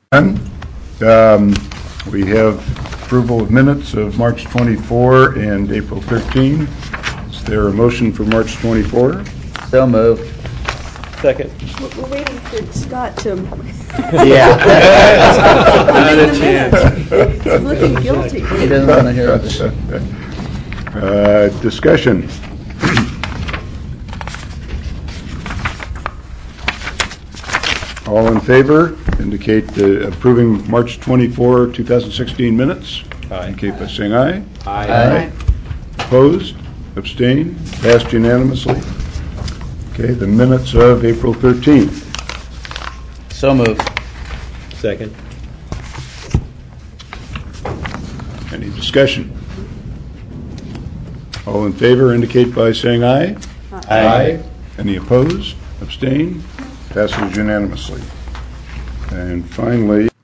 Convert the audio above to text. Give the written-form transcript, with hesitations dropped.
We have approval of minutes of March 24 and April 13. Is there a motion for March 24? So moved. Second. We're waiting for Scott to. Yeah. Not a chance. He's looking guilty. He doesn't want to hear this. Discussion. All in favor indicate approving March 24, 2016 minutes. Aye. Indicate by saying aye. Aye. Opposed? Abstained? Passed unanimously. Okay, the minutes of April 13th. So moved. Second. Any discussion? All in favor indicate by saying aye. Aye. Any opposed? Abstained? Passes unanimously. And finally,